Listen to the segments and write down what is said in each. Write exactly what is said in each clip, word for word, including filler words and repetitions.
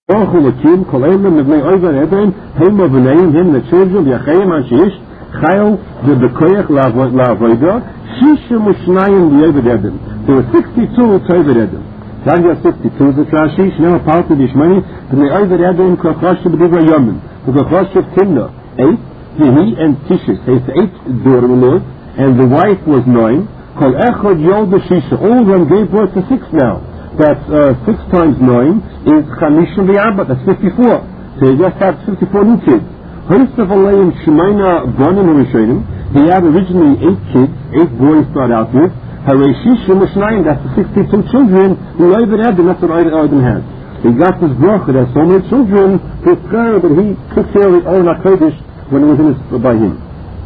Him, him, the children, the Achayim, and Shish, Chayil, the Bekoyach, Lavoida, Shish, Mushnayim, the Eved Edom. There were sixty-two Eved Edom. Then you have sixty-two, the Trashish, never part of Ishmani, and the Eved Edom, Kochosh, the Bidra Yomin, the Kochosh of Timna, eight, he and Tishis, his eight daughter-in-laws, and the wife was nine, Kol Echad Yod Shisha, all of them gave birth to six now. That's uh, six times nine is Chamishim V'Arba, that's fifty-four. So you just have fifty-four new kids. Hosef Aleim Shemaina Bonim Rishonim, he had originally eight kids, eight boys start out with. Hareshishim Mishnayim, that's the sixty-two children. Loivet Edom, that's what Edom has. He got this bracha, there's so many children, his prayer that he took care of the Oren HaKodesh when it was in his, by him.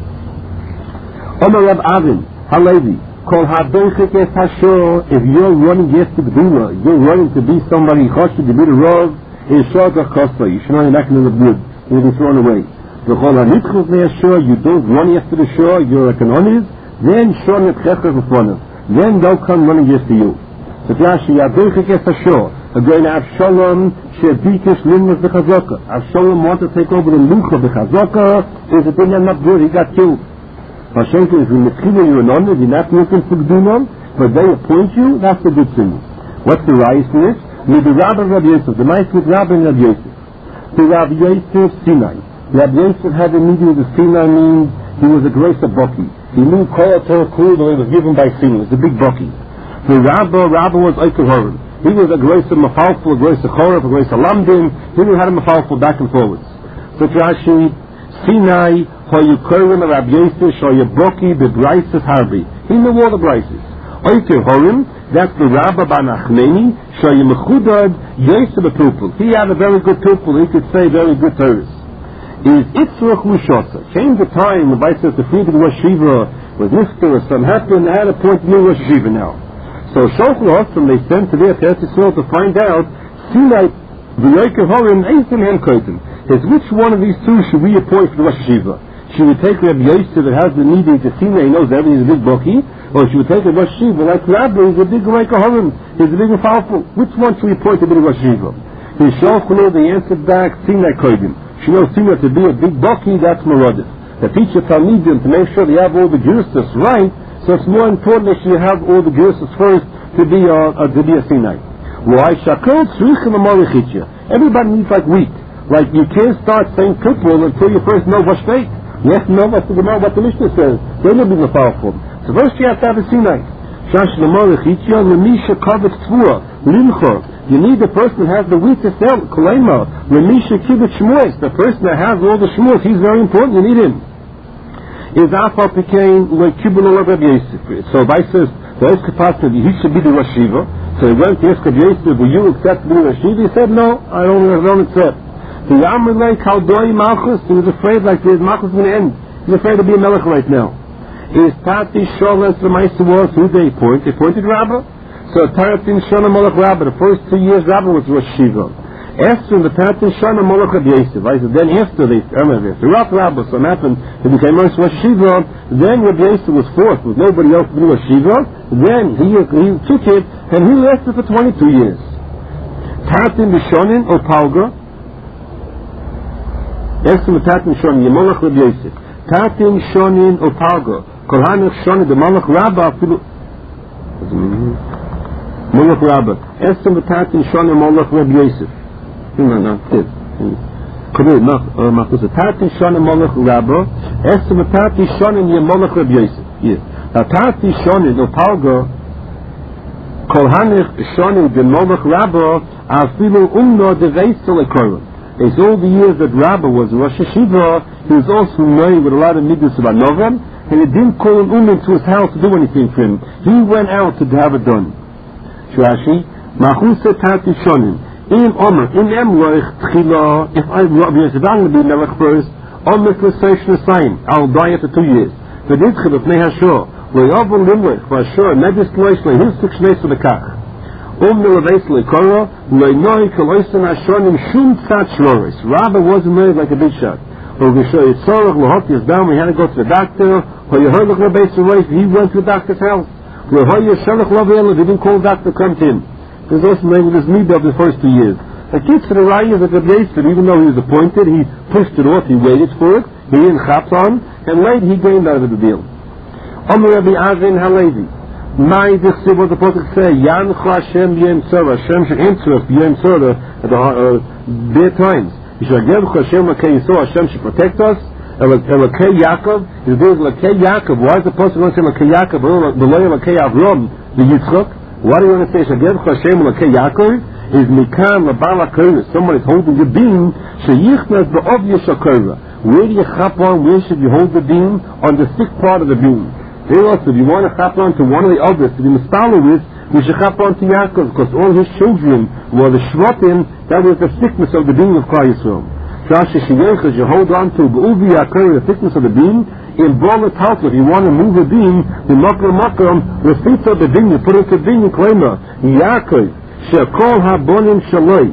Omer Rab Avin, Halevi, Kol Hadochik Hashor, if you're running yes to Gdula, you're running to be somebody Choshed, to be the Rav, is Shogach Chosla, you should not be knocking in the wood, you'll be thrown away. The Kol Hanitchus Ne'ashor, you don't run yes to the shore, you're like an honest, then Shor Netchechach B'Fonah, then they'll come running yes to you. So Rashi, Hadochik Hashor, a going to Avshalom, Shebikish Limnas B'Chazaka. Avshalom wanted to take over the Lucha B'Chazaka, is a thing not good, he got killed. Hashem is when the Tchila you're an honor, you're not looking for Gdunam, but they appoint you, that's a good thing. What's the rise to this? With the Rabbi Rabbi Yosef, the nice with Rabbi and Rabbi Yosef. The Rabbi Yosef Sinai. Rabbi Yosef had a meeting with the Sinai means he was a grace of Baki. He knew Kol HaTorah Kul, the way it was given by Sinai. It was a big Baki. The Rabbi, Rabbi was Eichel Horan. He was a grace of Mafalful, a grace of Choraf, a grace of Lamdim. He knew how to Mafalful back and forwards. So Rashi, Sinai, Hoyukorim Rabbi Yosef, Shoyaboki, the Brises Harbi. He knew all the Brises. Oike Horim, that's the Rabbi Banachmeni, Shoyamechudad, Yosef a pupil. He had a very good pupil, he could say very good Torahs. Is Itzrach Mushosa. Came the time, the Bible says the freedom of Rosh Shiva was Nifter or something happened, they had a point new Rosh Shiva now. So Shochl Hostam, they sent to their Eretz Yisrael to find out, Sinai, the Oike Horim, Eisim Henkoitim. Is which one of these two should we appoint for the Rosh Shiva? Should we take Rabbi Yosef that has the need to see that he knows everything, he's a big bookie, or should we take a Rosh Shiva like Rabbi, he's a big Reika Horim, he's a big powerful. Which one should we appoint to be the Rosh Shiva? He Shochl, they answered back, Sinai Koidim. She knows Sinai to be a big bookie, that's Merodif. The teacher Talmidim to make sure they have all the Gerustas right, so it's more important that you have all the Gerustas first to be a, a, to be a Sinai. Everybody needs like wheat. Like you can't start saying Kippur until you first know what state. You have to know what the Gemara, what the Mishnah says. Then you'll be the powerful. So first you have to have a Sinai. Shash Lamarichitya, Lemisha Kavik Tvua, Limcha. You need the person that has the wheat to sell, Kolema, Lemisha Kibbut Shmues. The person that has all the Shmues, he's very important, you need him. Is Afal became like Kibbut Rabbi Yosef. SoBai says, the Eskapasta, he should be the Rosh Shiva. So he went to Eskap Yosef, will you accept the Rosh Shiva? He said, no, I don't, I don't accept. The Yamrulay Kaldoi Malchus, he was afraid like his Malchus was going to end. He's afraid to be a Melech right now. Is Tati Sholas the Meister was who they appointed? They appointed Rabbah. So Taratin Shana Molech Rabbah, the first two years Rabbah was Rosh Shiva. After the Taratin Shana Molech Rabbi Yosef, I said, then after they, after Rav Rabbah, so happened, he became Rosh Shiva, then Rabbi Yosef was fourth, with nobody else to do Rosh Shiva, then he, he took it, and he lasted for twenty-two years. Taratin Bishonin, or Palga, Estim Tatin Shonin, Yemolach Rabbi Yosef. Tatin Shonin Opago. Kolhanach Shonin, the Molach Rabbah, Molach Rabbah. Estim Tatin Shonin, Molach Rabbi Yosef. No, no, this. Kabir, Machus. Tatin Shonin, Molach Rabbah. Estim Tatin Shonin, Yemolach Rabbi Yosef. Yes. Now, Tatin Shonin Opago. Kolhanach Shonin, the Molach Rabbah, Afilu Umno, the Veisel Ekorim. It's all the years that Rabbah was Rosh Hashiva, he was also married with a lot of midas about Novem, and he didn't call an Umm to his house to do anything for him. He went out to have it done. Shrashi, Machusa Tati Shonim, in Omer, in Emroich Tchila, if I'm Rabbi Yosef, I'm going to be Melech first, Omer Klesation Asayim, I'll die after two years. But this Chiluf Nei Hashor, Le'ovon Limrich, Vashor, Medis Kloishle, his six Shneis of the Kach. Um Neleves Lekora, Leinoi Kaloisan Ashonim Shum Tzat Shloris. Rabbah wasn't married like a big shot. Or Geshoy Tzorach Lahot Yisdam, he had to go to the doctor. Or Yehoylach Rabbi Surayf, he went to the doctor's house. Lehoy Yeshalach Lavel, he didn't call the doctor to come to him. There's also married with his midah of the first two years. The kids to the Raya of the Yisrael, even though he was appointed, he pushed it off, he waited for it, he didn't chap on, and later he gained out of the deal. Omer Rabbi Avin Halevi, my dichsiv, what the Prophet say, Yanchu Hashem Yem Tzara, Hashem should answer us Yem Tzara at the uh, bare times. Yishagevchu Hashem Lakei Yisrael, Hashem should protect us. Lakei Yaakov, is there Lakei Yaakov? Why is the Prophet going to say Lakei Yaakov below Lakei Avram the Yitzchak? Why do you want to say Yishagevchu Hashem Lakei Yaakov? Is Mikan Labala Korah, someone is holding the beam, Sheyichnas Ba'ov Yishakora. Where do you chap on? Where should you hold the beam? On the thick part of the beam. There also, if you want to chap on to one of the others, to be Mistala with, we should chap on to Yaakov, because all his children were the Shvatim, that was the thickness of the beam of Klal Yisrael. Shashi Sheyichnas, you hold on to Ba'uvi Yakora, the thickness of the beam, in Bola Talta, if you want to move the beam, the Makram Makram, the feet of the beam, you put it to the beam, you claim her, Yaakov. Shekol habonim shaloi,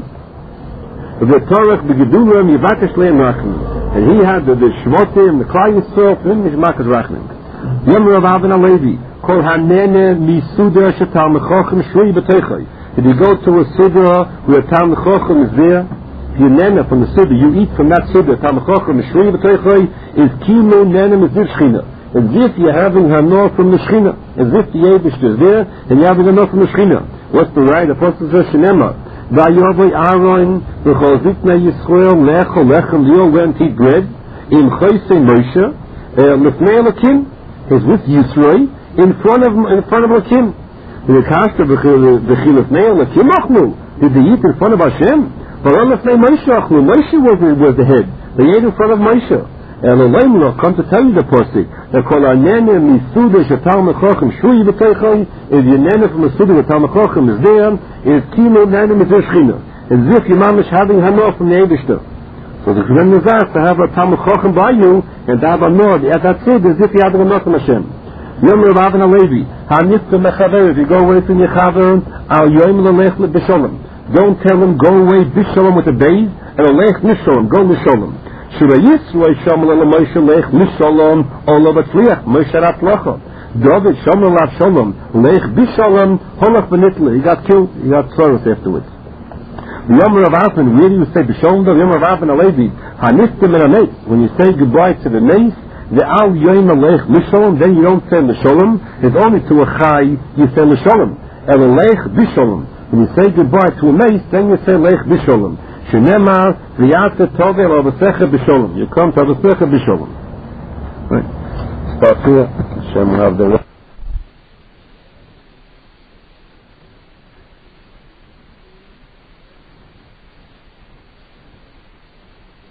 the Torah begedulam yivatesh leim rachmin, and he had the, the shvotim, the Klal Yisrael, for him is makas rachmin. Yom Rav Avin Halevi, kol hanene misuda shetal mechochem shrui b'teichai. If you go to a suda where tal mechochem is there, if you nene from the suda, you eat from that suda, tal mechochem shrui b'teichai, is kimo nene mizir shchina. As if you're having hanor from the Shechina, as if the Eibush is there, and you're having hanor from the Shechina. What's the right? The Apostle says, Shenema, Vayovay Aaron, V'chozitna Yisrael, Lecho, Lechem, Leo, went to eat bread, in Choyse Moshe, Lefnei Elokim, is with Yisrael, in front of, in front of Elokim. The Kasta, V'chi Lefnei Elokim, Achnu, did they eat in front of Hashem? But Lefnei Moshe, Achnu, Moshe was, was the head. They ate in front of Moshe. Elohim lo, come to tell you the posik. They call our nene misuda shetal mechochem shui b'teichai. If your nene from the suda shetal mechochem is there, is kimo nene mizir shchina. As if your mom is having hanor from the Eibishter. So the Shem Nizar to have a tal mechochem by you, and to have a nor, as that's it, as if you have a nor from Hashem. Yom Rav Avin Halevi, ha'nifta mechaver, if you go away from your chaver, al yoim l'lech b'sholem. Don't tell him, go away b'sholem with the bays, and l'lech nisholem, go nisholem. Shurayis Roy Shamal Moshe Lech Mishalom Olav Atzliach Moshe Ratzlacha David Shamal Lav Shalom Lech Bishalom Holach Benitla. He got killed. He got sorrows afterwards. Yom Rav Avin, where do you say Bishalom? Yom Rav Avin Halevi Hanistim and Anes. When you say goodbye to the Nes, the Al Yom Lech Mishalom, then you don't say Mishalom. It's only to a Chai you say Mishalom. And Lech Bishalom. When you say goodbye to a Nes, then you say Lech Bishalom. Shenema v'yate tovel avasecha b'sholom. You come to avasecha b'sholom. Right. Stop here. Hashem will have the